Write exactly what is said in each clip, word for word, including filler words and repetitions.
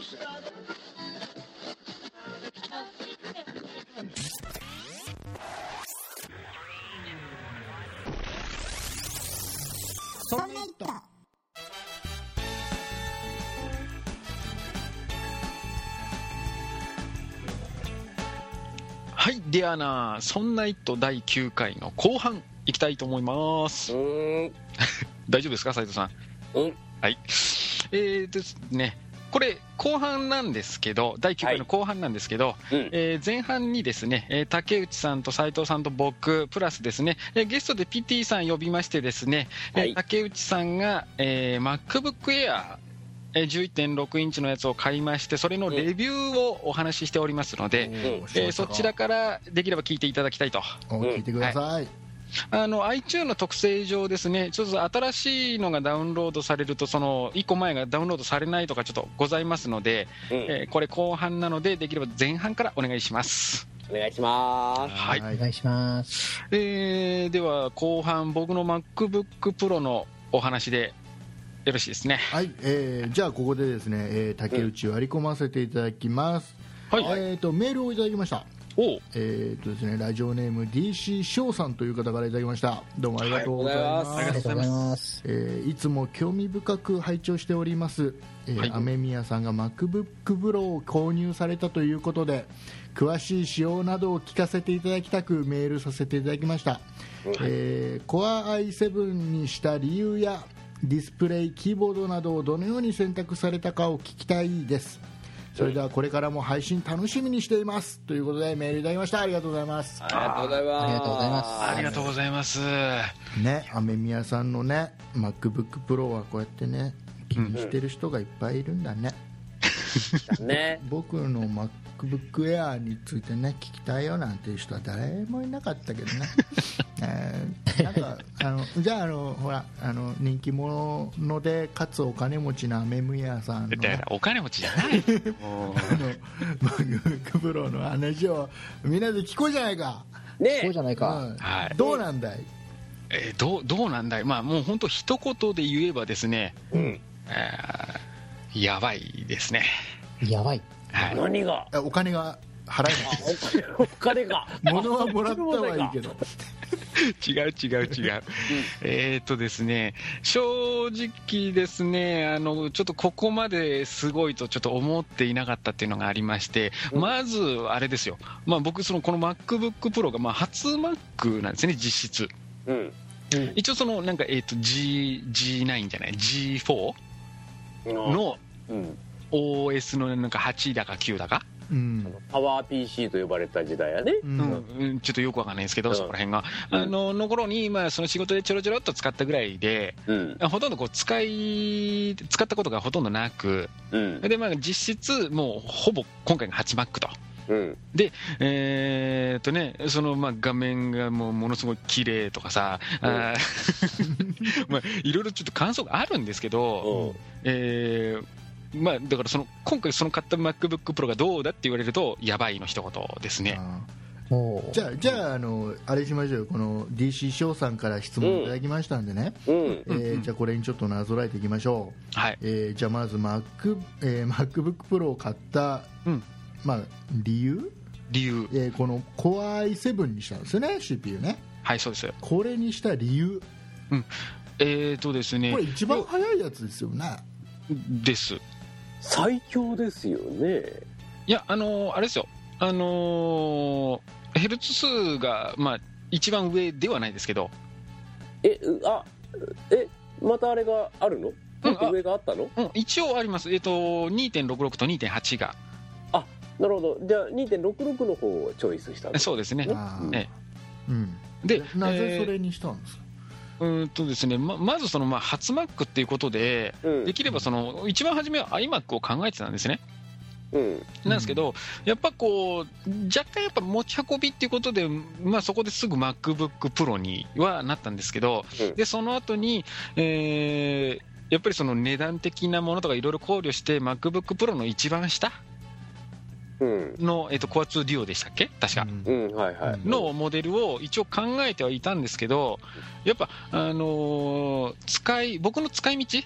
そんな糸。 はい、ではな、そんな糸だいきゅうかいの後半いきたいと思います。 うーん大丈夫ですか、斉藤さん。 うんはい。えーですね、これ後半なんですけど、だいきゅうかいの後半なんですけど、 はいうんえー前半にですね、えー竹内さんと斉藤さんと僕プラスですね、えーゲストでピティさん呼びましてですね、えーはい竹内さんが、えー MacBook Airえー じゅういってんろく インチのやつを買いまして、それのレビューをお話ししておりますので、 んえーそちらからできれば聞いていただきたいと。 お聞いてください。 あの iTunes の特性上ですね、ちょっと新しいのがダウンロードされると、そのいっこまえがダウンロードされないとかちょっとございますので、 うんえーこれ後半なので、できれば前半からお願いします。 お願いします。 はい、 はいお願いします。 えーでは後半、僕の MacBook Pro のお話でよろしいですね。 はい、えーじゃあここでですね、えー竹内を割り込ませていただきます。 はい、 えーとメールをいただきました。 おうえーとですね、ラジオネーム ディーシー 翔さんという方からいただきました。どうもありがとうございます。 はいありがとうございますす。 えーいつも興味深く拝聴しております。えーはい雨宮さんが MacBook Pro を購入されたということで、詳しい仕様などを聞かせていただきたくメールさせていただきました。えー、Core アイセブン にした理由やディスプレイ、キーボードなどをどのように選択されたかを聞きたいです。それではこれからも配信楽しみにしていますということでメールいただきました。ありがとうございます。 ありがとうございます。 ありがとうございますありがとうございます。 ね、雨宮さんのね MacBook Pro はこうやってね気にしてる人がいっぱいいるんだね。 ね。 僕の MacBook Air についてね聞きたいよなんていう人は誰もいなかったけどね。えーなんかあのじゃああのほらあの人気者のでかつお金持ちな雨宮さんの、 だからね、 お金持ちじゃない。もうあの MacBook Pro の話をみんなで聞こうじゃないか。 ね。 そうじゃないか。 うんはいどうなんだい。 えーどうどうなんだい、まあ、もう本当一言で言えばですね、 うん。 えーやばいですね。 やばい。 はい、 何が。 お金が払えない。 お金が。 物はもらったはいいけど。 違う違う違う、えーっとですね、正直ですね、あのちょっとここまですごいとちょっと思っていなかったっていうのがありまして、 うんまずあれですよ、まあ、僕そのこの MacBook Pro がまあ初 Mac なんですね、実質。 うん。 一応そのなんか、えーっと G ジーナイン じゃない ジーフォー のうん。 オーエス のなんかはちだかきゅうだか、 うんパワー ピーシー と呼ばれた時代やね。 ううんんうんちょっとよくわかんないんですけど、 うんそこら辺が、 うんあのの頃に、まあ、その仕事でちょろちょろっと使ったぐらいで、 うん。 ほとんどこう使い使ったことがほとんどなく、 うん。 で、まあ、実質もうほぼ今回が初 Mac と。 うん。 で、えーっとね、そのまあ画面がもうものすごい綺麗とかさ、 うんあーまあ、いろいろちょっと感想があるんですけど、 うん。 えーまあ、だからその今回その買った MacBook Pro がどうだって言われるとやばいの一言ですね。 あおーじゃあじゃああのあれしましょうよ。この ディーシー 翔さんから質問いただきましたんでね、 うん。 えーじゃあこれにちょっとなぞらえていきましょう。 はい。 えーじゃあまず Mac、えー MacBook Pro を買った、 うんまあ、理由、 理由。 えーこの Core アイセブン にしたんですよね、 シーピーユー ね。 はい、そうです。 これにした理由、 えーっとですねこれ一番早いやつですよね。 です。 最強ですよね。 いや、あのーあれですよ、あのーヘルツ数が、まあ、一番上ではないですけど、 え、うあ、え、またあれがあるの？ うんもっと上があったの？ うん、一応あります、えっと、にてんろくろくと にてんはち が、 なるほど。じゃあ にてんろくろく の方をチョイスしたの？ そうですね。 あーえうん、 で、 なぜえーそれにしたんですか。 うーんとですね、ままずその、まあ、初 Mac っていうことで、 うん。 できればその、一番初めは iMac を考えてたんですね。 うん。 なんですけど、やっぱこう、若干やっぱ持ち運びっていうことで、まあ、そこですぐ MacBook Pro にはなったんですけど、 うんでその後に、えーやっぱりその値段的なものとかいろいろ考慮して、MacBook Pro の一番下うん。 の、えっと、Core ツー Duo でしたっけ、確か。 うんうん。はいはい。 のモデルを一応考えてはいたんですけど、やっぱ、あのー使い僕の使い道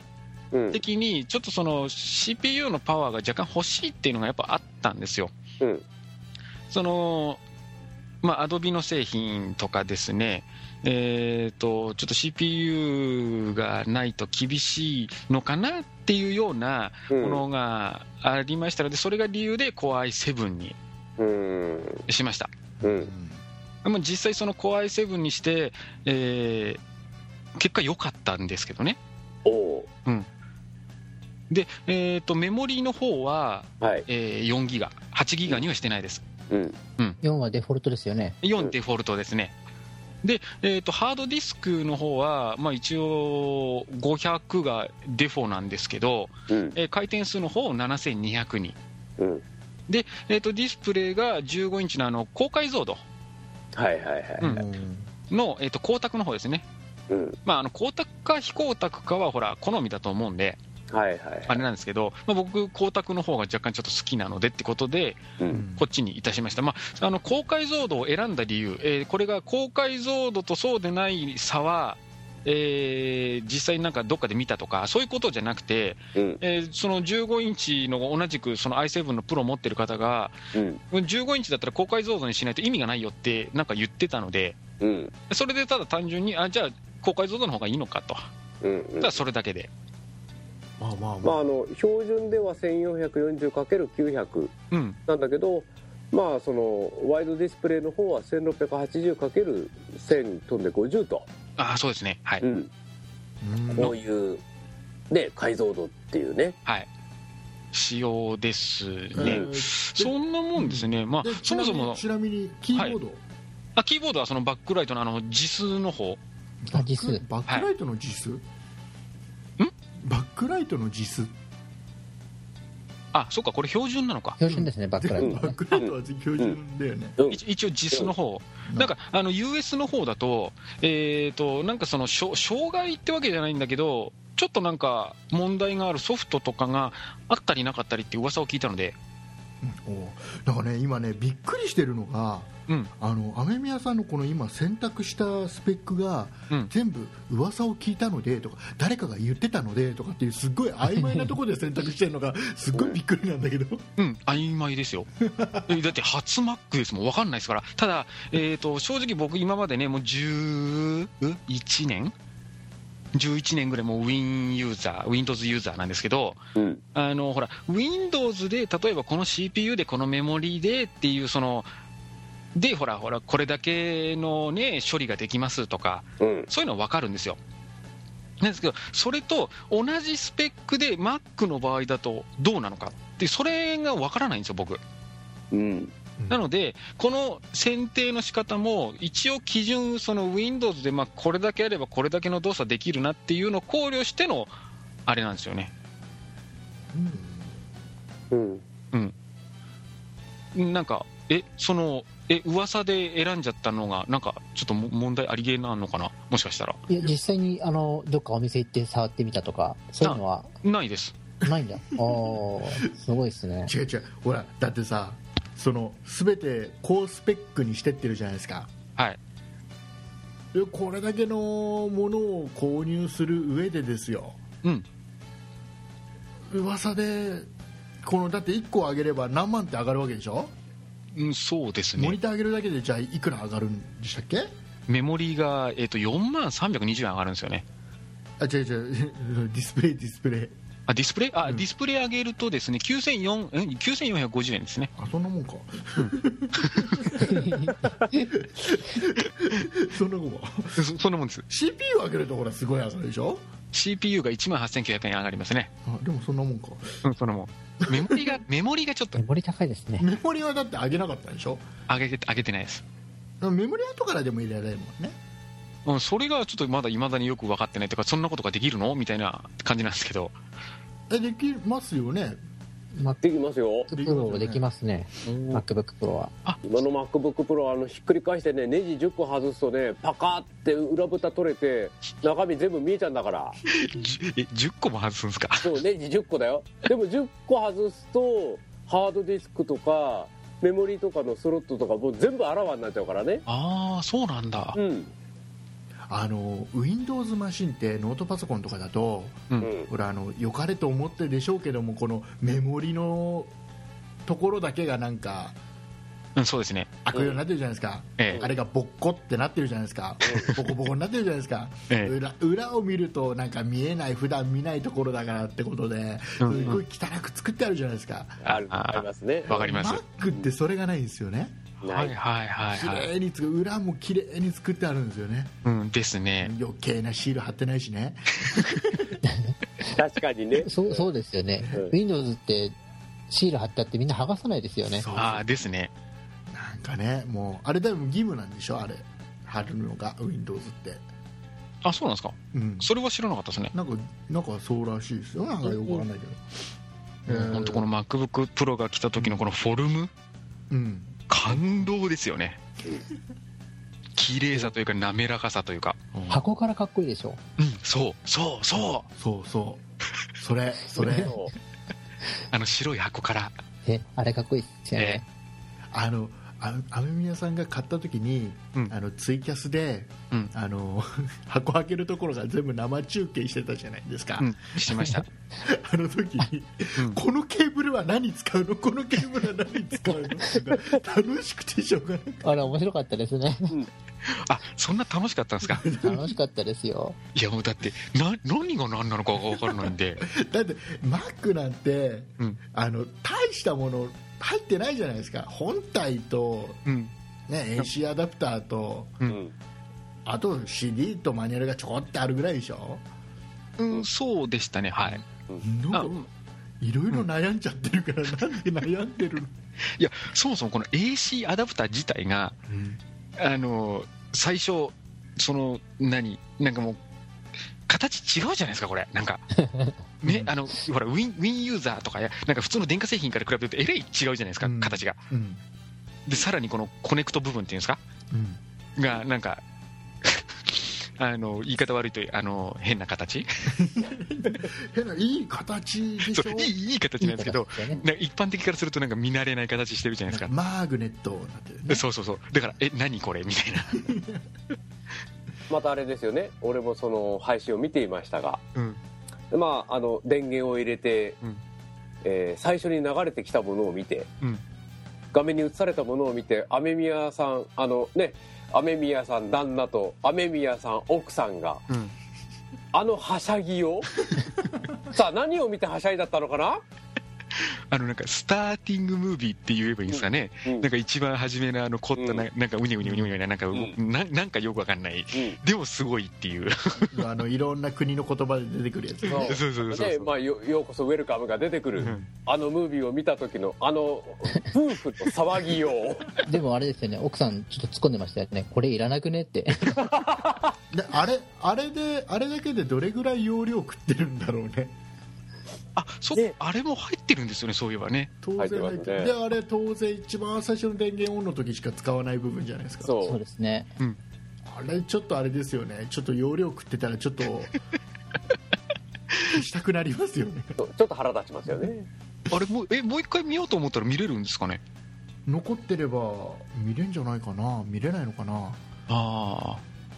的にちょっとその シーピーユー のパワーが若干欲しいっていうのがやっぱあったんですよ。 うん、 そのまあ、アドビの製品とかですね、えーと、ちょっと シーピーユー がないと厳しいのかなっていうようなものがありましたので、それが理由で Core アイセブン にしました。 うんうん、実際その Core アイセブン にして、えー、結果良かったんですけどね。 おうん、で、えーと、メモリーの方は、 はい、 えー、よんギガ、はちギガにはしてないです。 うんうん、 よんはデフォルトですよね。 よんデフォルトですね。で、えーと、ハードディスクの方は、まあ、一応ごひゃくがデフォなんですけど、 うんえー回転数の方ななせんにひゃくに、 うん、 で、えーと、ディスプレイがじゅうごインチのあの高解像度はいはいはい、 うん、の、えーと、光沢の方ですね。 うん、 まあ、あの光沢か非光沢かはほら好みだと思うんで、 はいはいはい、 あれなんですけど、まあ、僕光沢の方が若干ちょっと好きなのでってことで、 うん、 こっちにいたしました。まあ、あの高解像度を選んだ理由、えーこれが高解像度とそうでない差は、えー実際になんかどっかで見たとかそういうことじゃなくて、 うんえーそのじゅうごインチの同じくその アイセブン のプロ持ってる方が、 うんじゅうごインチだったら高解像度にしないと意味がないよってなんか言ってたので、 うん、 それでただ単純にあじゃあ高解像度の方がいいのかと、 うんうん、 ただそれだけで。 まあまあまあ、 まあ、 あの標準では せんよんひゃくよんじゅうかけるきゅうひゃくうんなんだけど、まあそのワイドディスプレイの方は せんろっぴゃくはちじゅうかけるせん 飛んでごじゅうと、 あそうですね、はい、 うん、 うんこういう、ね、解像度っていうね、 はい、仕様ですね、 えーそんなもんですね、まあで、 そもそもちなみにちなみにキーボード、 あキーボードはそのバックライトのあのジスの方あ、ジス。 バックライトのジス、バックライトのジスあそうかこれ標準なのか、 標準ですね、バックライトはね。 バックライトは標準だよね、 うん一一応ジスの方、 うんなんかあの ユーエス の方だと、えー、となんかそのしょ障害ってわけじゃないんだけどちょっとなんか問題があるソフトとかがあったりなかったりって噂を聞いたので、 うんおだからね今ねびっくりしてるのがうんあの雨宮さんのこの今選択したスペックがうん、 全部噂を聞いたのでとか誰かが言ってたのでとかっていうすっごい曖昧なところで選択してるのがすっごいびっくりなんだけどうん、曖昧ですよえだって初 Mac ですもん分かんないですから。ただ、えー、と正直僕今までねもうじゅういちねんじゅういちねんぐらいもう Win ユーザー Windows ユーザーなんですけど、 うんあのほら Windows で例えばこの シーピーユー でこのメモリでっていうそのでほらほらこれだけのね処理ができますとかうんそういうのは分かるんですよ。なんですけどそれと同じスペックで Mac の場合だとどうなのかってそれが分からないんですよ僕。 うんなのでこの選定の仕方も一応基準その Windows でまあこれだけあればこれだけの動作できるなっていうのを考慮してのあれなんですよね。 うんなんかえそのえ噂で選んじゃったのがなんかちょっとも問題ありげなのかなもしかしたら。 いや、実際に、あの、どっかお店行って触ってみたとか、そういうのはないです。 ないんだ。おー、すごいですね。 違う違うほらだってさその全て高スペックにしてってるじゃないですか。 はいでこれだけのものを購入する上でですようん噂でこのだっていっこ上げれば何万って上がるわけでしょ、 うん、そうですモニね。 ター上げるだけでじゃあいくら上がるんでしたっけ。 メモリーが、えー、とよんまんさんびゃくにじゅうえん上がるんですよね。 あ違う違うディスプレイディスプレイあディスプレイあ、 うんディスプレイ上げるとですねきゅうせんよんひゃくごじゅうえんですね。 あそんなもんかそんなもんかそそんなもんです。 シーピーユー 上げるとほらすごい上がるでしょ。 シーピーユー がいちまんはっせんきゅうひゃくえん上がりますね。 あでもそんなもんか。 うんそんなもんメモリがメモリがちょっとメモリ高いですね。 メモリはだって上げなかったでしょ。 上げて上げてないです。 メモリ後からでも入れられるもんね。 うん、それがちょっとまだいまだによく分かってないというかそんなことができるのみたいな感じなんですけど。 えできますよね。 できますよ。 MacBook Pro できますね。MacBook Pro は。 今の MacBook Pro あのひっくり返してねネジじゅっこ外すとねパカーって裏蓋取れて中身全部見えちゃうんだからじえじゅっこも外すんですか。 そうネジじゅっこだよ。でもじゅっこ外すとハードディスクとかメモリとかのスロットとかもう全部あらわになっちゃうからね。 ああそうなんだ。 うんあの Windows マシンってノートパソコンとかだと、 ううんんほらあの良かれと思ってでしょうけども、このメモリのところだけがなんかうん、そうですね、 開くようになってるじゃないですか、 ええあれがボッコってなってるじゃないですか、ボコボコになってるじゃないですか、 ええ裏, 裏を見るとなんか見えない、普段見ないところだからってことですうんごい汚く作ってあるじゃないですか、 あるあありますね。 わかります。 Mac ってそれがないんですよね、 ない。 はいはいはい綺はい、 麗につく裏も綺麗に作ってあるんですよね、 うんですね、 余計なシール貼ってないしね。 確かにね。 そうそうですよね、 うん Windows ってシール貼ってあってみんな剥がさないですよね。 そうああですね、 なんかね、もうあれ多分義務なんでしょ、あれ貼るのが Windows って、 あそうなんですか、 うん、 それは知らなかったですね。 なんかなんかそうらしいですよ、なんかよくわかんないけど、えー本当この MacBook Pro が来た時のこのフォルム、 うん感動ですよね。綺麗さというか滑らかさというか、 うん箱からかっこいいでしょ。 うん、そうそうそうそうそうそれそれそうあの白い箱から、 え、あれかっこいいですよね。 あのあ雨宮さんが買った時に、 うんあのツイキャスで、 うんあの箱開けるところが全部生中継してたじゃないですか、 うん、してました。 あの時に、 うんこのケーブルは何使うの、このケーブルは何使うのとか楽しくてしょうがない。 あれ面白かったですね。 あそんな楽しかったんですか。 楽しかったですよ。 いやもうだってな何が何なのかが分からないんで、 だって Mac なんて、 うんあの大したもの入ってないじゃないですか、本体と、 うんね、エーシー アダプターと、 ううんんあと シーディー とマニュアルがちょこってあるぐらいでしょ、 うん、そうでしたね、はい。 なんかあうんいろいろ悩んじゃってるから、なんで悩んでるの、 いやそもそもこの エーシー アダプター自体があの最初その何なんかもう形違うじゃないですかこれなんかねあのほらウィンウィンユーザーとかやなんか普通の電化製品から比べるとえらい違うじゃないですか、 うん形が。 うんでさらにこのコネクト部分っていうんですかうんがなんかあの言い方悪いとあの変な形変ないい形でしょ、 そういいいい形なんですけどいい形ですよね。 なんか一般的からするとなんか見慣れない形してるじゃないですか。 マーグネットになってるね、 そうそうそうだからえ何これみたいな。 またあれですよね、俺もその配信を見ていましたが、 うんまあ、あの電源を入れて、 うんえー最初に流れてきたものを見て、 うん画面に映されたものを見て、雨宮さんあのね雨宮さん旦那と雨宮さん奥さんがうんあのはしゃぎをさあ何を見てはしゃいだったのかな、 あのなんかスターティングムービーって言えばいいんですかね、 うんなんか一番初めのあの凝ったな,、 うんなんかウニウニウニウニななんか、 んななんかよくわかんないうんでもすごいっていうあのいろんな国の言葉で出てくるやつ、 そうそうそうそうそうでまあ、よようこそウェルカムが出てくる、 うんあのムービーを見た時のあの夫婦の騒ぎようでもあれですよね、奥さんちょっと突っ込んでましたよね。これいらなくねって。 であれあれであれだけでどれぐらい容量食ってるんだろうね、 あそであれも入ってるんですよねそういえばね。 当然入ってる、 入ってますねであれ当然一番最初の電源オンの時しか使わない部分じゃないですか、 そうそうですね。 あれちょっとあれですよね、ちょっと容量食ってたらちょっと消したくなりますよね、 ちょっと腹立ちますよね。 あれもうえもう一回見ようと思ったら見れるんですかね。 残ってれば見れんじゃないかな、見れないのかな、 ああ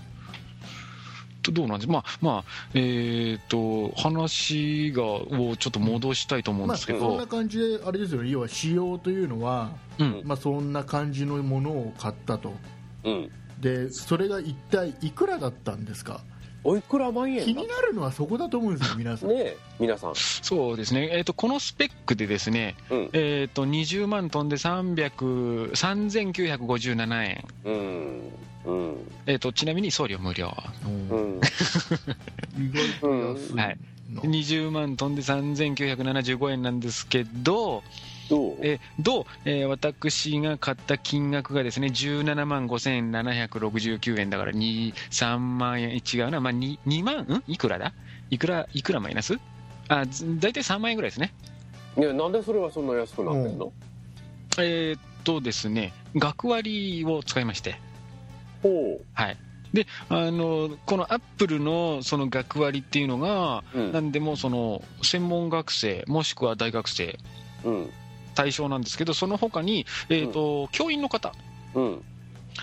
どうなんですまあまあえっ、と話がをちょっと戻したいと思うんまあですけど、 そんな感じであれですよね、要は仕様というのは、 うんまあ、そんな感じのものを買ったと、 うん。 でそれが一体いくらだったんですか、 おいくら万円だ気になるのはそこだと思うんですよ皆さん、 ねえ皆さん。 そうですね、えー、とこのスペックでですね、 うんえー、とにじゅうまん飛んでさんびゃく さんぜんきゅうひゃくごじゅうななえん、 うん。うん。 えー、とちなみに送料無料、 うん。 意外と安いな、 はいにじゅうまん飛んでさんぜんきゅうひゃくななじゅうごえんなんですけど、 どうえーどう、えー私が買った金額がですねじゅうななまんごせんななひゃくろくじゅうきゅうえんだからに、さんまんえん違うな、まあ、に, にまんんいくらだいくらいくらマイナスあず大体さんまんえんぐらいですね。 いや、なんでそれはそんな安くなってんの？ えーっとですね学割を使いまして、 ほはいであのこのアップルのその学割っていうのが、 う。うん。 なんでもその専門学生もしくは大学生うん。 対象なんですけど、その他に、えーと教員の方うん。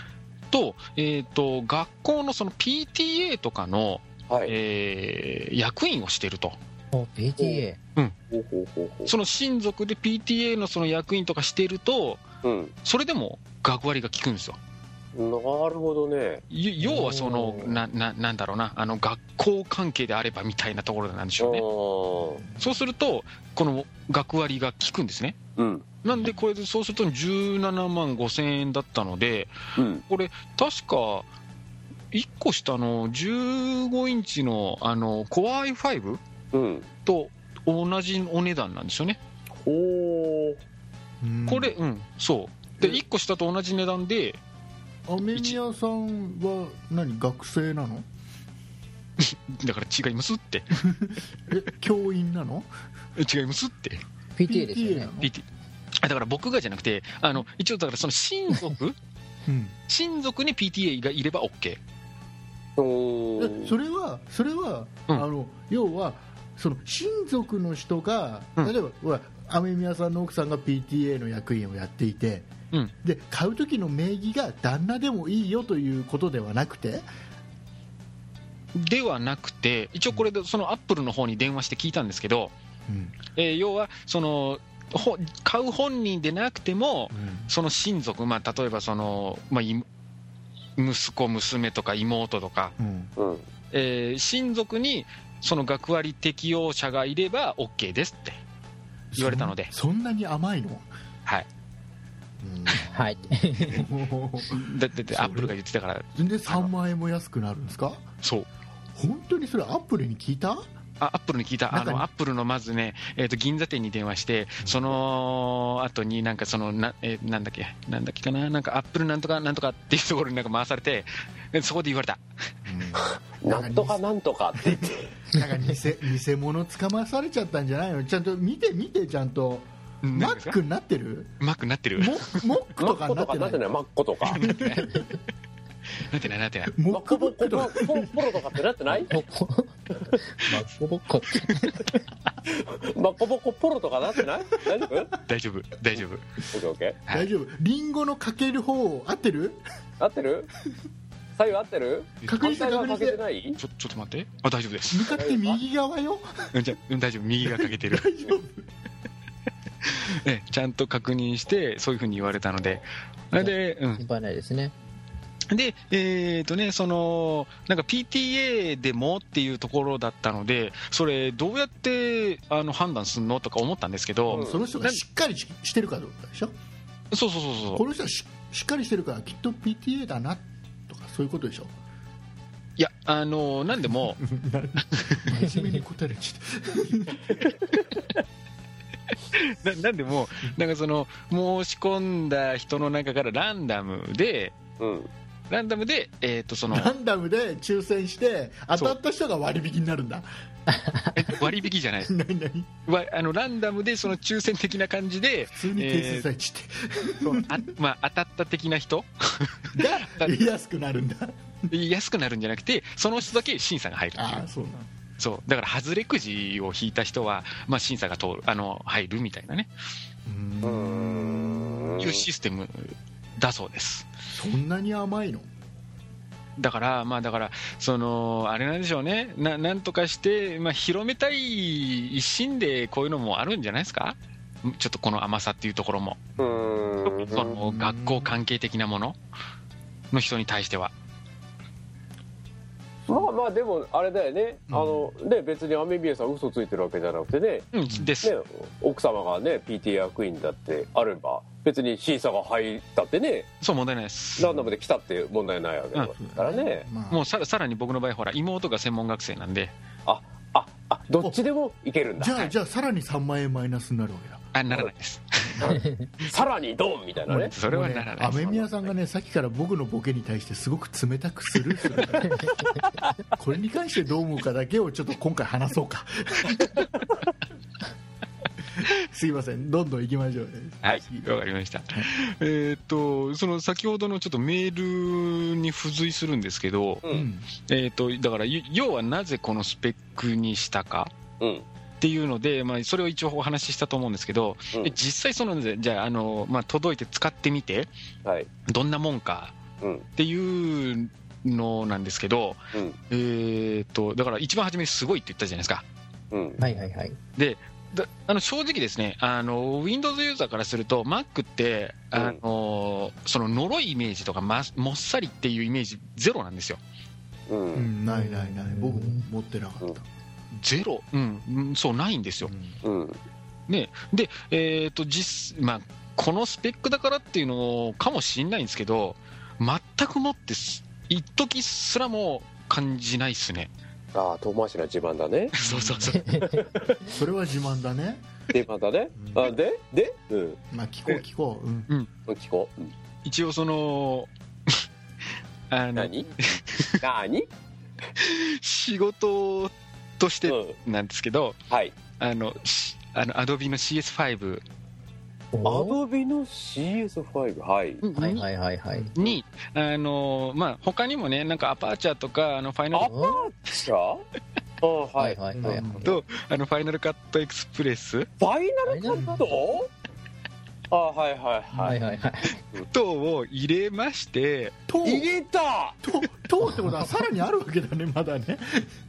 と、えー、と学校のその ピーティーエー とかの、 はい。 えー役員をしていると。 お ピーティーエー。 ほうほうほうほう。 その親族で ピーティーエー のその役員とかしていると、 うん。 それでも学割が効くんですよ。 なるほどね。 い要はそのなななんだろうな、あの学校関係であればみたいなところなんでしょうね。そうするとこの学割が効くんですね。 うん。 なんでこれでそうするとじゅうななまんごせんえんだったので、 うん。 これ確かいっこ下のじゅうごインチのあの Core アイファイブうん。 と同じお値段なんですよね。 ほうんこれ、うん、そうでいっこ下と同じ値段で、 雨宮さんは何学生なの？ だから違いますって。 え教員なの？ 違いますって。 ピーティーエー ですよね。 なの？ ピーティー あだから僕がじゃなくて、あの一応だからその親族うん親族に ピーティーエー がいれば OK。 う。おえー。 それはそれは、 うんあの要はその親族の人が、 うん例えばほら雨宮さんの奥さんが ピーティーエー の役員をやっていて、 うんで買う時の名義が旦那でもいいよということではなくて、 ではなくて、一応これでそのアップルの方に電話して聞いたんですけど、 うんえー要はそのほ買う本人でなくても、その親族、まあ、例えばその、まあ、い息子、娘とか妹とか、 うんうん。 えー親族にその学割適用者がいれば OK ですって言われたので、 そんそんなに甘いの？ はい、 はい。 だだってアップルが言ってたから、 全然さんまん円も安くなるんですか？ そう、 本当にそれアップルに聞いた？ あアップルに聞いた、あ中にのアップルのまずね、えー、と銀座店に電話して、その後になんかそのな、えーなんだっけ、なんだっけかな、なんかアップルなんとかなんとかっていうところになんか回されて、でそこで言われた、 なんとかなんとかって言って。 なんか偽偽物つかまされちゃったんじゃないの？ちゃんと見て見て、ちゃんとマなんですかックになってる？ うまくなってる、 モモックマとかッコとかなになってない？ ってないマッコとか。 なってないなってない、 モックマッコボッブックとかコポポロとかってなってない？ マッコボッコ。 マッコボコポロとかなってない？大丈夫？ 大丈夫大丈夫、 オッケーオッケはい大丈夫？リンゴのかける方合ってる？ ー。合ってる？左右合ってる？ 確認して反対側か確認して。 けてない？ ちょちょっと待って、あ大丈夫です、 向かって右側よ。 うんじゃうん大丈夫、右がかけてる大丈夫？ ね、ちゃんと確認してそういうふうに言われたので、で、うん、 心配ないですね。 で、えーとね、そのなんか ピーティーエー でもっていうところだったので、それどうやってあの判断するのとか思ったんですけど、 うんその人がしっかりししてるかどうかでしょ？ そうそうそうそうこの人はししっかりしてるからきっと ピーティーエー だなとかそういうことでしょ？ いや、あのなんでも真面目に答えるちななんでもなんかその申し込んだ人の中からランダムでうん。 ランダムで、えー、とそのランダムで抽選して当たった人が割引になるんだ。 割引じゃない何何？ わあのランダムでその抽選的な感じで普通に定数在地って、 あ、まあ、当たった的な人が安くなるんだ。 安くなるんじゃなくて、その人だけ審査が入るっていうああそうなんだ。 そうだから外れくじを引いた人は、まあ、審査が通るあの入るみたいなね、 うーうーんん。 いうシステムだそうです。 そんなに甘いの？ だからまあだからそのあれなんでしょうね、ななんとかして、まあ、広めたい一心でこういうのもあるんじゃないですか。ちょっとこの甘さっていうところも、 うーん。 その学校関係的なものの人に対しては。 まあまあでもあれだよね。あのね別に雨宮さん嘘ついてるわけじゃなくてね。 うんです、 ね奥様がね ピーティーエー 役員だってあれば別に審査が入ったってねそう問題ないです。 ランダムで来たって問題ないわけだからね。 まあもうささらに僕の場合ほら妹が専門学生なんで、 あああどっちでもいけるんだ。 じゃあじゃあさらにさんまん円マイナスになるわけだ。 あならないですさらにドンみたいなね。 それはならない雨宮さんがねさっきから僕のボケに対してすごく冷たくスルーするからこれに関してどう思うかだけをちょっと今回話そうかすいませんどんどん行きましょうね。 はいわかりました。えーっとその先ほどのちょっとメールに付随するんですけど、 ううんんえーっとだからゆ要はなぜこのスペックにしたかうんっていうので、まあ、それを一応お話ししたと思うんですけど、 うんで実際そのじゃああの、まあ、届いて使ってみてはいどんなもんかっていうのなんですけど、うん、えー、とだから一番初めにすごいって言ったじゃないですか、 うん、はいはいはい。 でだあの正直ですね、あの Windows ユーザーからすると Mac って、あのうん、その呪いイメージとか、ま、もっさりっていうイメージゼロなんですよ、 うんうん、ないないない、僕も持ってなかった、うん、 ゼロ、うん、そうないんですよ、うんね、で、えーと実まあ、このスペックだからっていうのかもしれないんですけど、全くもって一時すらも感じないっすね。 ああ、遠回しな自慢だね。 そうそうそうそれは自慢だね。 自慢だね、うん、あでで、うん、 まあ聞こう聞こう、うん、 うん、聞こう、うん、 一応そのあの何何仕事としてなんですけど、 うん、はい、 あのあの Adobe の シーエスファイブ、 Adobe の シーエスファイブ、はい、 はいはいはいはいに、あのまあ他にもね、なんかアパーチャーとか、あのファイナルアパーチャーあはいはいはい、 とあのファイナルカットエクスプレス、 ファイナルカットあはいはいはいはいはい等を入れまして、 入れた等ってことはさらにあるわけだね、まだね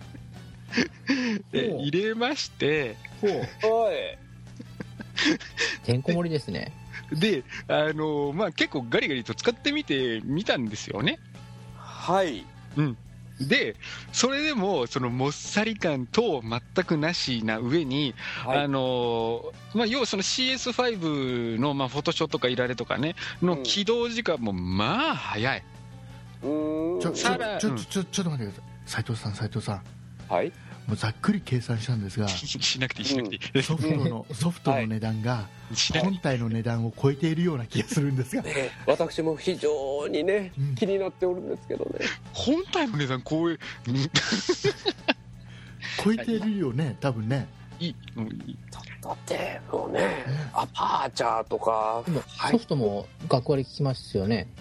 で入れまして、 ほう、おいてんこ盛りですね。 で、あのまあ、結構ガリガリと使ってみてみたんですよね。 はい、 うん、でそれでもそのもっさり感と全くなしな上に、はい、あのまあ、要はその シーエスファイブ の、まあ、フォトショーとかいられとかねの起動時間もまあ早い。 うーん、ちょちょちょちょちょっと待ってください、斉藤さん斉藤さん、 はい、 もうざっくり計算したんですがしなくていいしなくていい、 ソフトのソフトの値段が本体の値段を超えているような気がするんですが、 ね、私も非常にね、うん、気になっておるんですけどね、 本体の値段超え超えているよね、多分ね。 いい、うん、いい。 だってもうね、アパーチャーとかソフトも学割聞きますよね。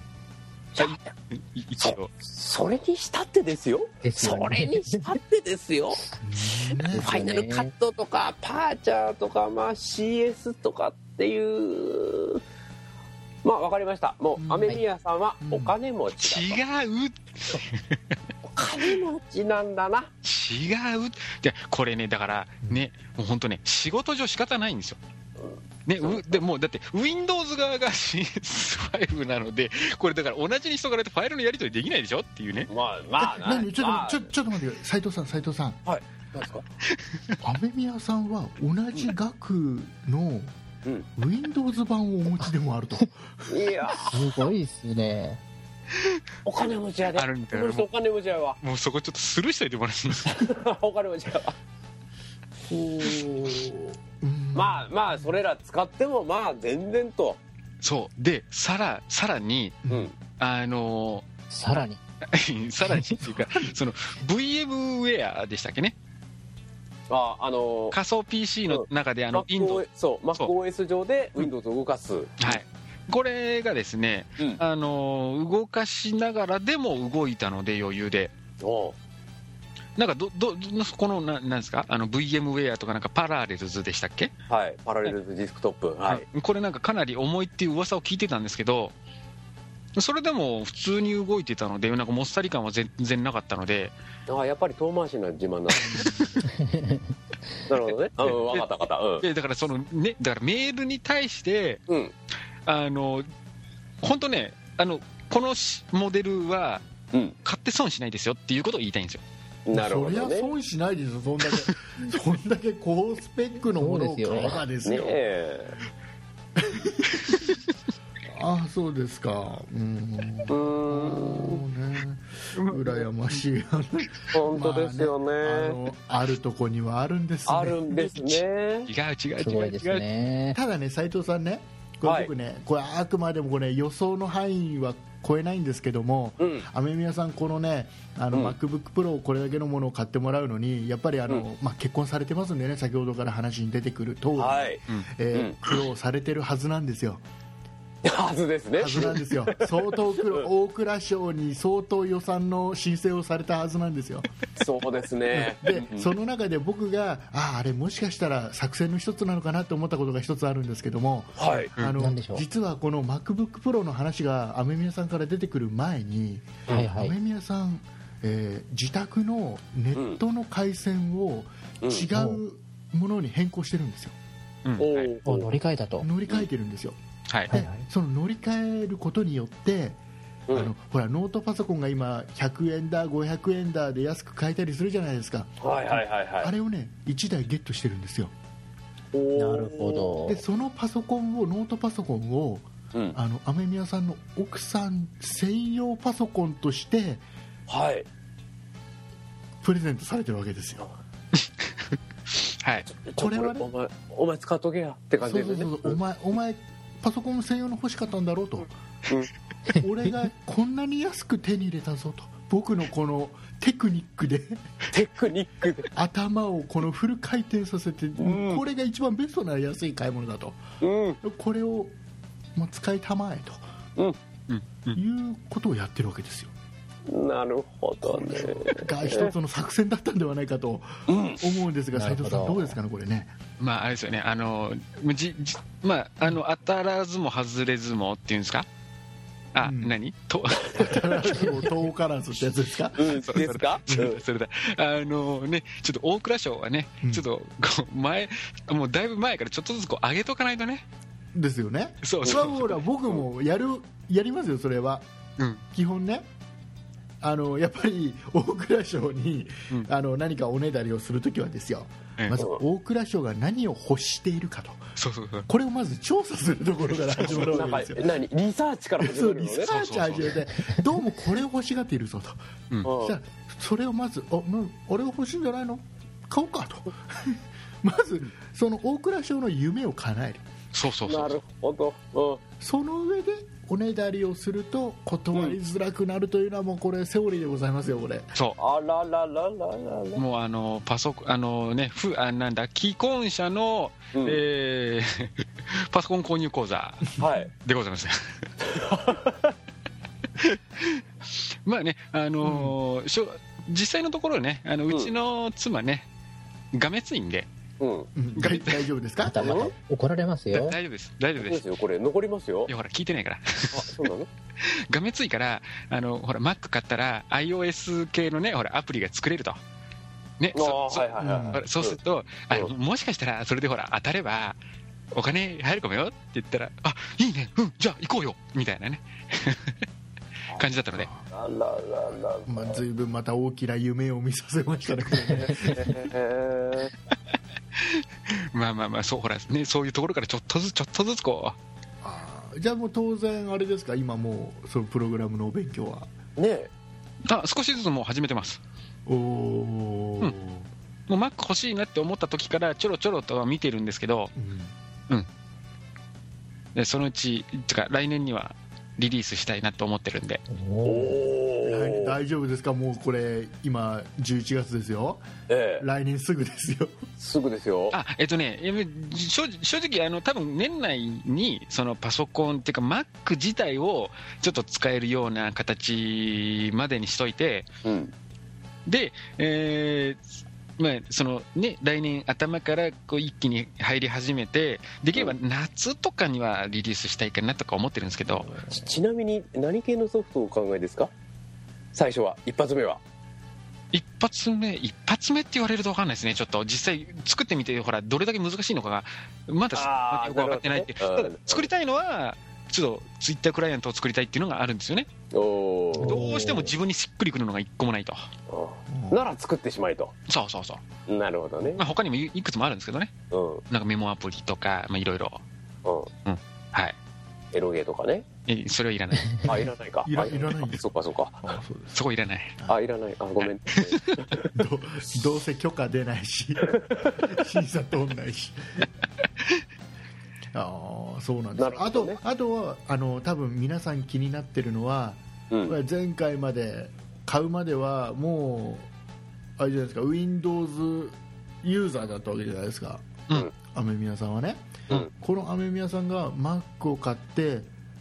一応 そ, それにしたってですよ、ですよね、それにしたってですよファイナルカットとかパーチャーとか、まあ、シーエス とかっていう、まあ分かりました。もう、うん、アメミヤさんはお金持ちだと、 うん、違うお金持ちなんだな。 違うで、これね、だからね、もう本当ね、仕事上仕方ないんですよね、うでもうだって Windows 側が シーエスファイブ なので、これだから同じにしとかないとファイルのやり取りできないでしょっていうね。 まあまあな、 ちょっと、まあ、ちょちょっと待ってください、斉藤さん斉藤さん、 はい、何ですかアメミヤさんは同じ額の Windows 版をお持ちでもあると、 うん、いやすごいですね。 お金持ちやで、 あるんだよ、 この人お金持ちやわ。 もうそこちょっとスルーしといてもらっていいですかお金持ちやわ。まあまあそれら使ってもまあ全然と。 そうで、さらさらに、うん、あのさらにさらにっていうかその ブイエム ウェアでしたっけね、 ああのー、 仮想 ピーシー の中で、うん、あの Windows、そう MacOS 上で Windows を動かす、うん、 はい、これがですね、うん、あの動かしながらでも動いたので余裕で、おなんかどどこのななんですか、あの ブイエム ウェアとかなんかパラレルズでしたっけ、 はい、パラレルズディスクトップ、はい、 これなんかかなり重いっていう噂を聞いてたんですけど、それでも普通に動いてたので、なんかもっさり感は全然なかったので、 ああやっぱり遠回しな自慢だなるほどね、うん、分かった分かった、うん、 でだからそのね、だからメールに対して、うん、あの本当ね、あのこのモデルは買って損しないですよっていうことを言いたいんですよ。 なるほどね、 そりゃ損しないですよ、そんだけそんだけ高スペックのものを買えばですよ。ああそうですか、うん、うーんね、羨ましい本当ですよね、 まあね、あのあるとこにはあるんですね、 あるんですね、違う違う違う違う、 ね、 ただね、斉藤さんね、これ僕ね、はい、これあくまでもこれ予想の範囲は超えないんですけども、うん、アメミヤさん、このね、あの、うん、MacBook Pro をこれだけのものを買ってもらうのに、やっぱりあの、うん、まあ、結婚されてますんでね、先ほどから話に出てくる通り、はい、えーうん、苦労されてるはずなんですよ。 はずですね。 はずなんですよ。相当大蔵省に相当予算の申請をされたはずなんですよ。 そうですね。 で、その中で僕がああれもしかしたら作戦の一つなのかなと思ったことが一つあるんですけども、 はい、 あの実はこの MacBook Pro の話が雨宮さんから出てくる前に、はいはい、雨宮さん、えー、自宅のネットの回線を違うものに変更してるんですよ。 うんうんはい、乗り換えたと乗り換えてるんですよ。 はい、 でその乗り換えることによって、うん、あのほらノートパソコンが今ひゃくえんだごひゃくえんだで安く買えたりするじゃないですか、 はいはいはいはい、 あれをねいちだいゲットしてるんですよ。 なるほど。 でそのパソコンをノートパソコンを、うん、あの雨宮さんの奥さん専用パソコンとして、 はい、 プレゼントされてるわけですよ。 はい、 これはねお前、お前使っとけやって感じですね。 そうそうそう、お前お前パソコン専用の欲しかったんだろうと、うん、俺がこんなに安く手に入れたぞと、僕のこのテクニックでテクニックで頭をこのフル回転させて、うん、これが一番ベストな安い買い物だと、うん、これを、まあ、使いたまえと、うん、いうことをやってるわけですよ。 なるほどね。 が一つの作戦だったんではないかと思うんですが、斉藤さんどうですかねこれね。 まああれですよね、あのじじまああの当たらずも外れずもっていうんですか。あ、うん、何と当たらずも遠からずってやつですか。 うん、ですか。 それだ。あのねちょっと大蔵省はね、うん、ちょっとこう前もうだいぶ前からちょっとずつこう上げとかないとね。 ですよね。 そうそう。 ほら僕もやるやりますよそれは。うん、基本ね。あのやっぱり大蔵省に、うん、あの何かおねだりをするときはですよ、うん、まず大蔵省が何を欲しているかと、 そうそうそう、 これをまず調査するところから始まるわけですよ。 何リサーチから始まるのね。 そうリサーチ始めて、どうもこれを欲しがっているぞと、うん、そしたらそれをまずああれが欲しいんじゃないの買おうかとまずその大蔵省の夢を叶える。 そうそうそう、 なるほど、うん、 その上でおねだりをすると断りづらくなるというのはもうこれセオリーでございますよこれ。 そう、 あらららららら、 もうあのパソコンあのねふあなんだ既婚者の、うん、えー、パソコン購入口座でございます、はい、まあねあのーうん、しょ実際のところねあのうちの妻ね、うん、がめついんで、 うん、大丈夫ですか。 またまた怒られますよ。 大丈夫です大丈夫です。 これ残りますよ。 いやほら聞いてないから。あ、 そうなの。 がめついからあのほら Mac 買ったら iOS 系のねほらアプリが作れるとね。そ、はいはいはい、うん、そうすると、うん、あもしかしたらそれでほら当たればお金入るかもよって言ったらあいいねうんじゃあ行こうよみたいなね感じだったので。 あららら、 まあ、ずいぶんまた大きな夢を見させましたねこれね。 まあまあまあそうほらねそういうところからちょっとずつちょっとずつこう。 あじゃあもう当然あれですか今もうそのプログラムのお勉強はねえ。 あ少しずつもう始めてます。 おお、うん、 もう Mac 欲しいなって思った時からちょろちょろとは見てるんですけど、うん、うん、でそのうちとか来年にはリリースしたいなと思ってるんで。 お大丈夫ですか。もうこれ今じゅういちがつですよ、ええ、来年すぐですよ。 すぐですよ。 あえっとね正, 正直あの多分年内にそのパソコンっていうか Mac 自体をちょっと使えるような形までにしといて、うん、で、えーまあそのね、来年頭からこう一気に入り始めてできれば夏とかにはリリースしたいかなとか思ってるんですけど、 ち, ちなみに何系のソフトをお考えですか。最初は一発目は一発目一発目って言われると分かんないですね。ちょっと実際作ってみてほらどれだけ難しいのかがまだよく分かってないって、ね、ただ作りたいのはちょっとツイッタークライアントを作りたいっていうのがあるんですよね。おどうしても自分にしっくりくるのが一個もないと。 なら作ってしまいと。 そうそうそう。 なるほどね。 まあ、他にもいくつもあるんですけどね、うん、なんかメモアプリとかいろいろ、うん、はい、 エロゲーとかね。 えそれはいらない。 あいらないか。 い ら, いらないんです。 そっかそっか。 あそうです。 そこいらない。 あいらない。あごめん。 ど, どうせ許可出ないし審査通んないし。あそうなんです、ね、あとあとはあの多分皆さん気になってるのは、うん、前回まで買うまではもうあれじゃないですか Windows ユーザーだったわけじゃないですか、うん、雨宮さんはね、うん、この雨宮さんが Mac を買って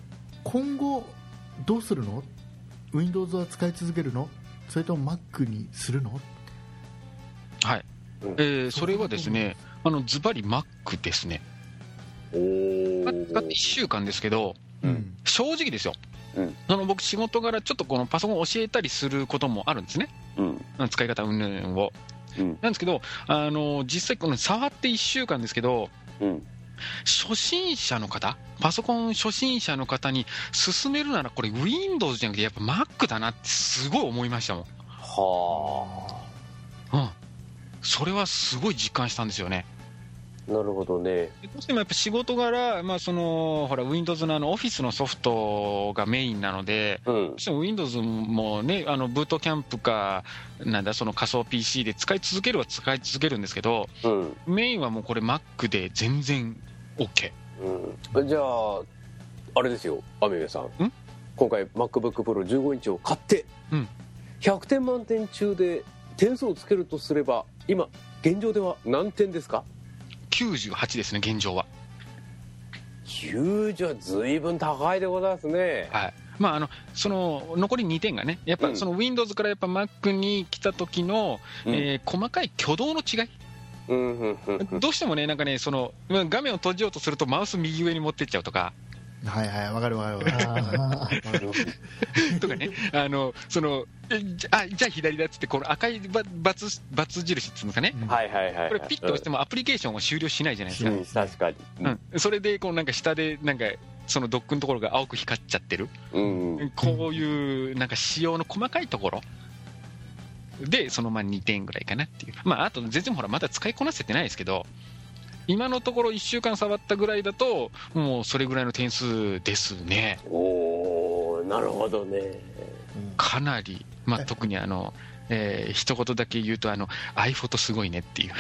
今後どうするの？ Windows は使い続けるの？それとも Mac にするの？ はい、えー、それはですね、あのズバリ Mac ですね。 おー使っていっしゅうかんですけど、 うん、 正直ですよ、 うん、 その僕仕事柄ちょっとこのパソコンを教えたりすることもあるんですね、うん、使い方云々を、うん、なんですけど、あの実際この触っていっしゅうかんですけど、うん、初心者の方、パソコン初心者の方に勧めるならこれ Windows じゃなくてやっぱ Mac だなってすごい思いましたもん。 はあ、うん、それはすごい実感したんですよね。 なるほどね。 どうしてもやっぱ仕事柄、まあ、そのほら Windows のあのオフィスのソフトがメインなので、うん、どうしても Windows もね、あのブートキャンプかなんだその仮想 ピーシー で使い続けるは使い続けるんですけど、うん、メインはもうこれ Mac で全然 OK、 うん、じゃああれですよ、アメメさん、ん今回 MacBook Pro じゅうごインチを買って、うん、ひゃくてん満点中で点数をつけるとすれば今現状では何点ですか？ きゅうじゅうはちですね、現状は。 きゅうじゅうはずいぶん高いでございますね。 はい、まあ、あのその残りにてんがね、やっぱその Windows からやっぱ Mac に来た時の、うんえー、細かい挙動の違い、うんうんうんうん、どうしてもね、なんかね、その画面を閉じようとするとマウス右上に持ってっちゃうとか、 はいはい、わかるわかるわかるとかね、あのそのじゃあじゃあ左だっつってこの赤いバツ×印っつうのかね、 はいはいはい、 これピッと押してもアプリケーションを終了しないじゃないですか、 うん、確かに、 うん、それでこうなんか下でなんかそのドックのところが青く光っちゃってる、うんうん、こういうなんか仕様の細かいところでそのまあにてんぐらいかなっていう、まあ、あと全然ほらまだ使いこなせてないですけど、今のところいっしゅうかん触ったぐらいだともうそれぐらいの点数ですね。 おー、なるほどね。 かなり、まあ、特にあの、えー、一言だけ言うとあの iPhoto すごいねっていう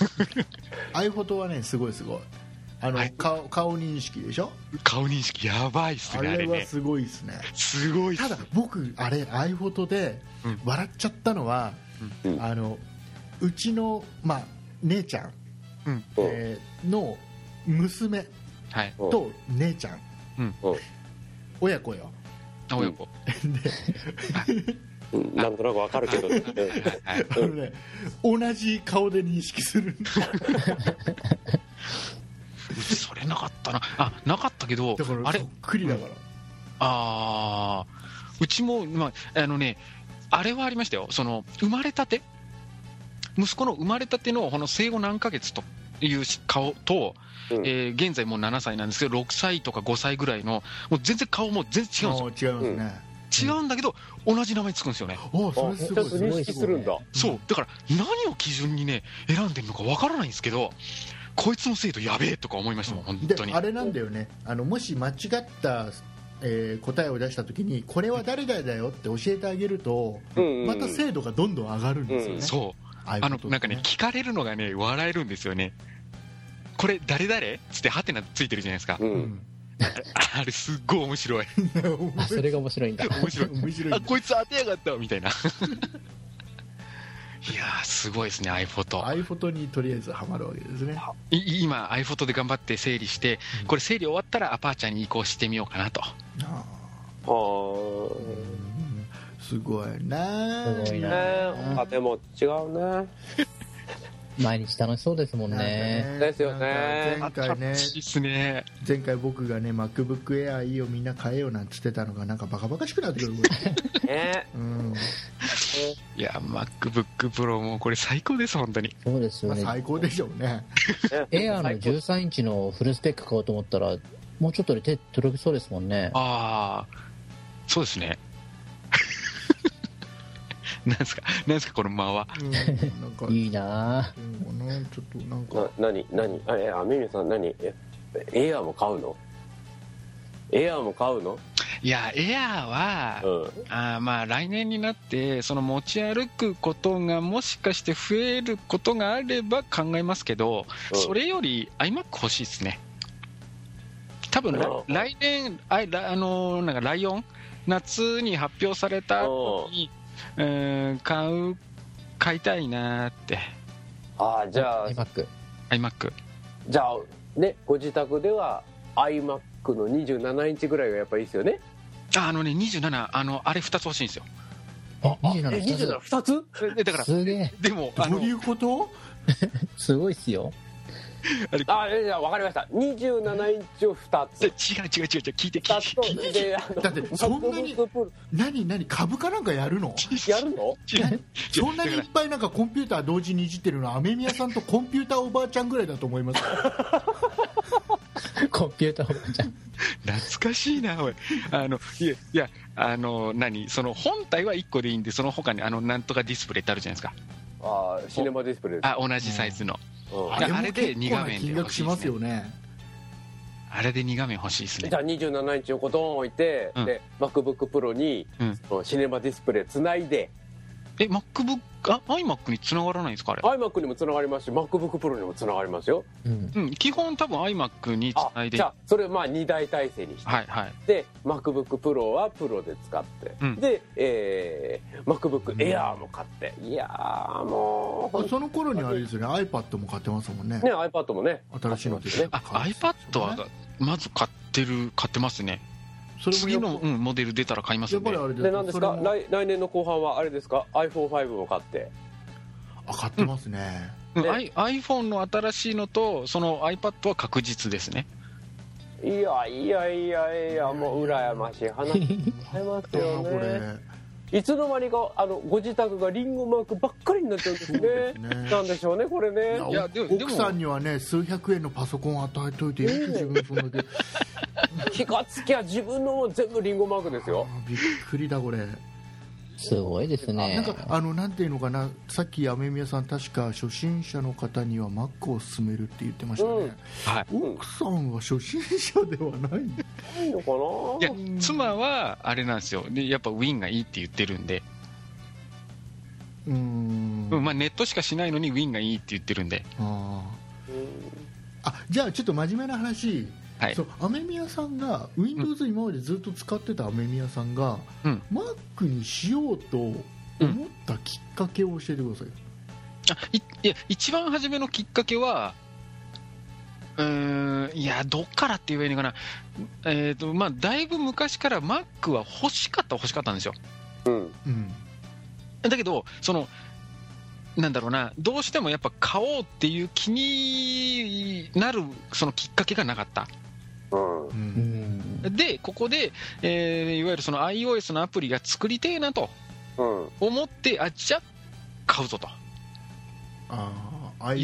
iPhoto はねすごいすごい、あの、はい、顔, 顔認識でしょ。 顔認識やばいっすね。 あれはすごいっすね。 すごいっす。 ただ僕あれ iPhoto で笑っちゃったのは、うん、あのうちの、まあ、姉ちゃん、うんえー、の娘と姉ちゃん、うん、親子よ。 あ、親子でなんとなくわかるけど、ねあのね、同じ顔で認識するうちそれなかったなあ、なかったけど、 だからそっくりだから、うん、 あうちも、まあ、あのねあれはありましたよ。その生まれたて息子の生まれたてのこの生後何ヶ月という顔と、うんえー、現在もうななさいなんですけどろくさいとかごさいぐらいのもう全然顔も全然違うんですよ。 違うんですね、 違うんだけど、うん、同じ名前つくんですよね。 おそれすごい認識するんだ。 そうだから何を基準にね選んでるのかわからないんですけど、こいつの精度やべえとか思いましたもん、うん、本当に。 であれなんだよね、あのもし間違ったえー、答えを出したときにこれは誰々だよって教えてあげると、うん、また精度がどんどん上がるんですよね、うん、 そうあのなんかね聞かれるのがね笑えるんですよね。これ誰々つってハテナついてるじゃないですか、うん、あ, あれすっごい面白いあそれが面白いんだ面白い面白いあこいつ当てやがったみたいないやーすごいですね iPhoto iPhoto にとりあえずハマるわけですね。 今 iPhoto で頑張って整理して、うん、これ整理終わったらアパーチャーに移行してみようかなと。ああ、うん、 すごいなすごいなあ。でも違うね毎日楽しそうですもん ね, ねですよね。 前回ねね前回僕がね MacBook Air いいよみんな買えよなんつってたのがなんかバカバカしくなってくるね、 うん、 いや MacBook Pro もこれ最高です本当に。 そうですよね、 まあ、最高でしょうね Air のじゅうさんインチのフルスペック買おうと思ったらもうちょっとで手届きそうですもんね。 ああそうですねなんですかなんですかこの間は、うん、なんかいいなぁ、うん、ちょっとなんかな何何あえあミミさん何えエアーも買うのエアーも買うのいやエアーは、うん、あまあ来年になってその持ち歩くことがもしかして増えることがあれば考えますけど、うん、それより iMac 欲しいですね多分、うん、来年ああのなんかライオン夏に発表された後にうん、買う買いたいなって。 ああじゃあ iMac iMac じゃあねご自宅では iMac のにじゅうななインチぐらいがやっぱいいですよね。 ああのねにじゅうなな、あのあれふたつ欲しいんですよ。 あ、にじゅうなな、 えにじゅうななふたつでだからすげえ。 でもあのどういうこと？ すごいっすよ。 あれあいや分かりました。にじゅうななインチをふたつ。 違う違う違う違う聞いてふたつと聞いてであのだってそんなに MacBook Pro 何何株かなんかやるの？ やるの？ 違うそんなにいっぱいなんかコンピューター同時にいじってるのは雨宮さんとコンピューターおばあちゃんぐらいだと思いますよ。 コンピューターおばあちゃん。 懐かしいなおい。あのいやいやあの何その本体はいっこでいいんで、その他にあのなんとかディスプレイってあるじゃないですか。 あシネマディスプレイです。 あ同じサイズの、 うんあれあれでに画面で金額しますよね。 あれでに画面欲しいですね。 じゃあにじゅうななインチをコトン置いて、 うんで MacBook Pro に、 うんそのシネマディスプレイつないで、 え MacBook あ iMac に繋がらないんですかあれ？ iMac にもつながりますし MacBook Pro にもつながりますよ。 うん。 うん、基本多分 iMac につあないで、 じゃあそれまあに大体制にして、 はいはい。 で MacBook Pro は Pro で使って、 うんで、えー、MacBook Air も買って、いやーもうその頃にあれですよね、 iPad も買ってますもんね。 ね iPad もね新しいのですね。 あ iPad はまず買ってる買ってますね。 それも次の、うん、モデル出たら買いますんで。 やっぱりあれで何ですかそれも来来年の後半はあれですか アイフォンファイブ も買って。 あ買ってますね。 うんね I- iPhone の新しいのとその iPad は確実ですね。 いやいやいやいやもう羨ましい話ありますよこれね。いつの間にかあのご自宅がリンゴマークばっかりになっちゃうんですね。 そうですねなんでしょうねこれね。 いやでもでも奥さんにはね数百円のパソコンを与えといて、よく自分そんだけ気がつきゃ自分のも全部リンゴマークですよ。 あびっくりだこれ。 すごいですね。 なんかあのなんていうのかな、さっき雨宮さん確か初心者の方には Mac を勧めるって言ってましたね、 うんはい。 奥さんは初心者ではない。 ないのかいや妻はあれなんですよ。でやっぱ Win がいいって言ってるんで、 うーんうんまあネットしかしないのに Win がいいって言ってるんで、 あな。うんあじゃあちょっと真面目な話、 はいそう雨宮さんが Windows 今までずっと使ってた雨宮さんが、 うん Mac にしようと思ったきっかけを教えてください。 あいいや一番初めのきっかけはうーんいやどっからって言えばいいのかな、えーとまあ、だいぶ昔から Mac は欲しかった欲しかったんですよ。 うんうんだけどそのなんだろうな、どうしてもやっぱ買おうっていう気になるそのきっかけがなかった。 うんううんん。 でここで、えーいわゆるその iOS のアプリが作りてえなとうん思って、あじゃあ買うぞと、 あー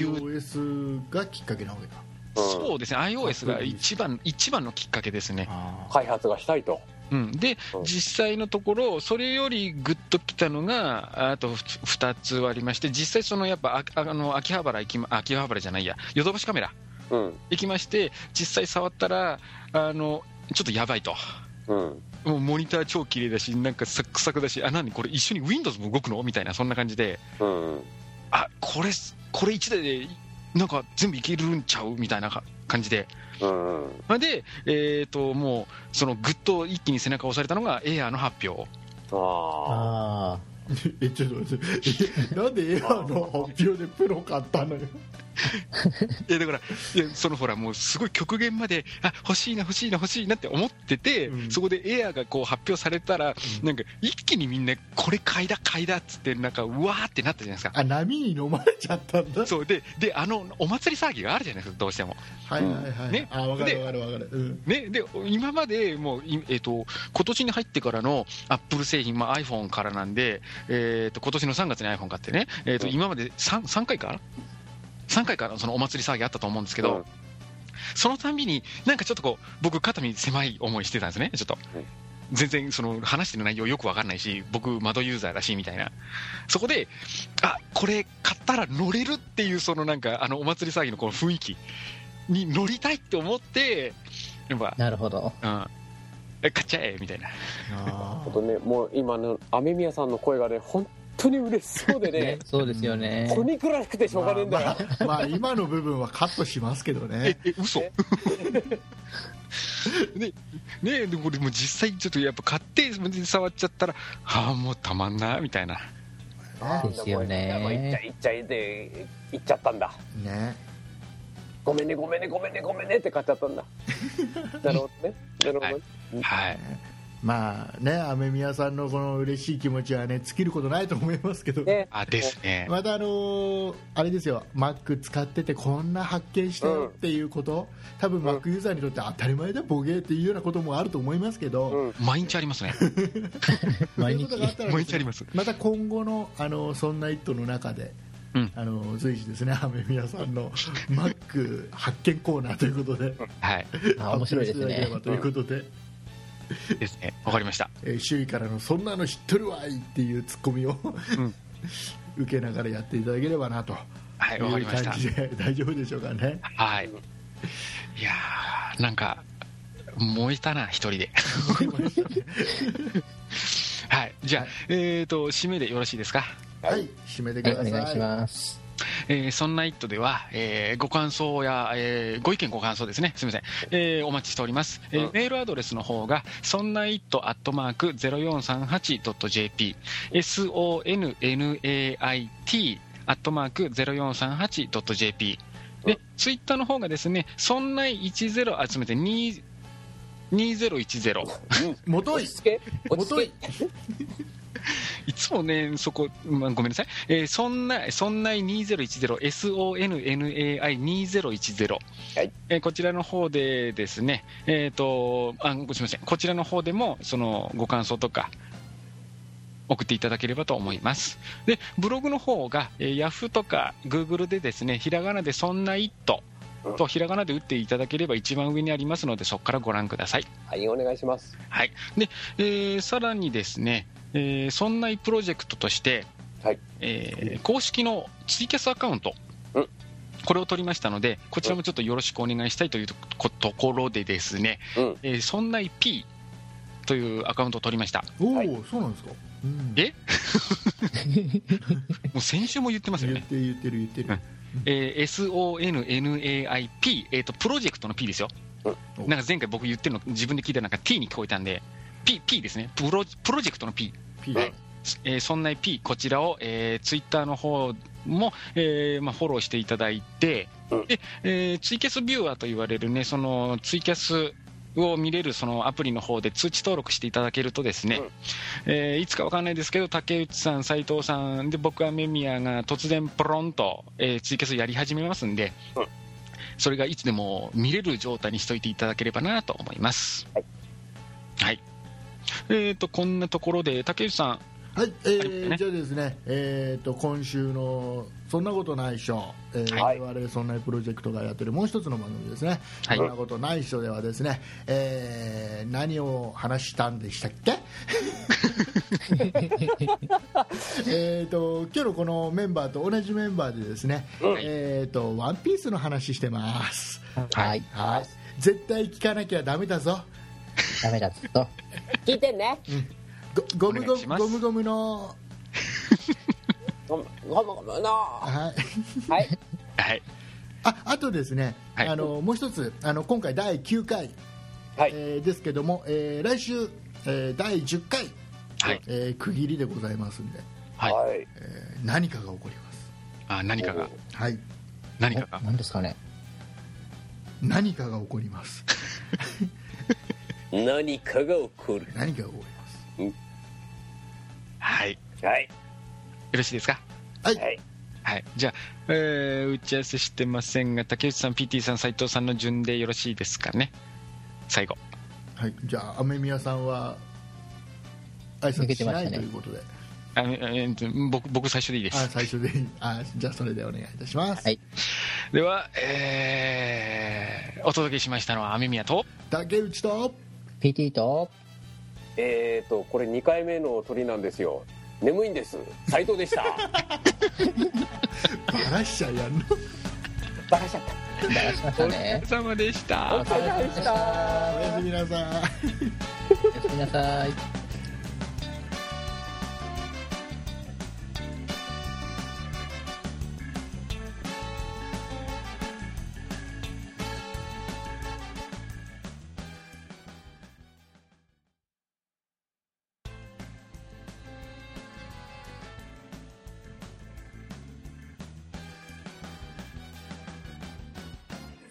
iOS がきっかけなわけだ。 そうですね iOS が一番一番のきっかけですね。 あー開発がしたいと。 うん、でうん実際のところそれよりグッときたのがあとふたつありまして、実際そのやっぱああの秋葉原行きま秋葉原じゃないやヨドバシカメラうん行きまして、実際触ったらあのちょっとやばいと。 うんもうモニター超綺麗だし、なんかサックサクだし、あ何これ一緒に Windows も動くのみたいな、そんな感じで、 うんあこれこれいちだいでなんか全部いけるんちゃうみたいなか感じで、 うんまあで、えー、ともうそのぐっと一気に背中を押されたのが Air の発表。 ああえちょっと待ってえなんでエアーの発表でプロ買ったのよ。 いやだからいやそのほらもうすごい極限まであ欲しいな欲しいな欲しいなって思ってて、 うん、 そこでエアーがこう発表されたら、 うんなんか一気にみんなこれ買いだ買いだっつってなんかうわーってなったじゃないですか。 あ波に飲まれちゃったんだ。 そうでであのお祭り騒ぎがあるじゃないですか、どうしても。 はいはいはい、 ねあ分かでる分かる分かる、うんね、で今までもう、いえー、と今年に入ってからのアップル製品、まあ、iPhone からなんで、えー、と今年のさんがつに iPhone 買ってね、えー、とうん今まで 3, 3回かさんかいかのそのお祭り騒ぎあったと思うんですけど、 うんそのたんびになんかちょっとこう僕肩身狭い思いしてたんですね。ちょっと、 うん全然その話してる内容よく分かんないし、僕窓ユーザーだしみたいな。そこであこれ買ったら乗れるっていうそのなんかあのお祭り騒ぎのこの雰囲気に乗りたいって思ってやっぱあ、なるほど。 うんえ買っちゃえみたいな。 ああとねもう今の雨宮さんの声がね本当に嬉しそうでねね、そうですよね。 子憎らしくてしょうがねえんだよ。 まあ、まあまあ今の部分はカットしますけどえね。 え嘘ねねでこれもう実際ちょっとやっぱ買って触っちゃったらああもうたまんなみたいな。 あーですよねでもいっちゃいっちゃいでいっちゃったんだ。 ねごめんねごめんねごめんねごめんねって買っちゃったんだなるほどねなるほどね、 はい、 まあね、雨宮さんのこの嬉しい気持ちはね尽きることないと思いますけど、 ね、 あですね、 またあのーあれですよ、Mac 使っててこんな発見したよっていうこと、うん、多分 Mac ユーザーにとって当たり前だボケっていうようなこともあると思いますけど、 うん、毎日ありますね毎日毎日あります。 また今後のあのそんな一途の中で、うん、あの随時ですね、雨宮さんの Mac 発見コーナーということで、 はい、 あ面白いですね。 ということで、 うん、ですね、わかりました。 えー、周囲からのそんなの知ってるわいっていうツッコミを、うん、受けながらやっていただければなと、 はい、わかりました。 大丈夫でしょうかね。 はい。いやー、なんか燃えたな一人で。はい、じゃあ、えーと締めでよろしいですか。 はい、締めてください。 はい、お願いします。 えー、そんなイットでは、えー、ご感想や、えー、ご意見ご感想ですね、すみません、えー、お待ちしております、えーうん、メールアドレスの方がそんないっとアットマーク ゼロよんさんはちドットジェーピー ソンナイト アットマーク ゼロよんさんはちドットジェーピー で、ツイッターの方がですね、そんないちぜろ集めてにせんじゅう、 もといもといいつもね、そこ、まあ、ごめんなさい、えー、そんな、そんないにせんじゅう、ソンナイトにせんじゅう、はい、えー、こちらの方でですね、えっ、ー、と、あ、ごすみません、こちらの方でも、その、ご感想とか、送っていただければと思います。で、ブログの方が、えー、Yahoo とか Google でですね、ひらがなでそんないっととひらがなで打っていただければ一番上にありますので、そこからご覧ください。 はい、お願いします。 はい。で、えー、さらにですね、えー、そんないプロジェクトとして、はい、えー、公式のツイキャスアカウント、うん、これを取りましたので、こちらもちょっとよろしくお願いしたいというところでですね、うん、えー、そんない P というアカウントを取りました。 おお、はい、そうなんですか。 うん、えもう先週も言ってますよね。 言ってる言ってる言ってる、うん、 えー、ソンナイト、えーと、プロジェクトの P ですよ、うん、なんか前回僕言ってるの自分で聞いたらなんか T に聞こえたんで P, P ですね、プ ロ, プロジェクトの P, P、はい、えー、そんない P、 こちらを、えー、ツイッターの方も、えーまあ、フォローしていただいて、うん、でえー、ツイキャスビューアーと言われるね、そのツイキャスを見れるそのアプリの方で通知登録していただけるとですね、うん、えー、いつかわかんないですけど、竹内さん、斉藤さんで僕はメミヤが突然ポロンと、えー、ツイキャスやり始めますんで、うん、それがいつでも見れる状態にしといていただければなと思います。はい、はい、えーとこんなところで竹内さん、 はい、えーね、じゃあですね、えー、と今週のそんなことないっしょ、えーはい、我々そんなプロジェクトがやってるもう一つの番組ですね、はい、そんなことないっしょではですね、えー、何を話したんでしたっけえと今日のこのメンバーと同じメンバーでですね、はい、えー、とワンピースの話してます。 はい、 はい、絶対聞かなきゃダメだぞ。 ダメだぞ聞いてね、うん、 ゴムゴムゴムゴムのゴムゴムゴムのはいはいはい、 ああとですね、はい、あのもう一つ、あの今回だいきゅうかい、はい、えー、ですけども、えー、来週、えー、だいじゅっかい、はい、えー、区切りでございますんで、 はい、 えー、何かが起こります。 あ、何かが、 はい、 何かが何ですかね。 何かが起こります何かが起こる何かが起こります、うん、 はいはい、よろしいですか。 はい、 はいはい、じゃあ、えー、打ち合わせしてませんが、竹内さん、ピーティー さん、斉藤さんの順でよろしいですかね。最後、 はい、じゃあ雨宮さんは挨拶しないということで、 あ、えー、僕, 僕最初でいいです。 あ、最初でいい。あ、じゃあそれでお願いいたします。 はい、 では、えー、お届けしましたのは雨宮と竹内とピーティー とえーとこれにかいめの鳥なんですよ。眠いんです。斉藤でした。 バラしちゃやんの。 バラしちゃった。 バラしましたね。 お疲れ様でした。 お疲れ様でした。 おやすみなさい。 おやすみなさい。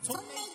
そんな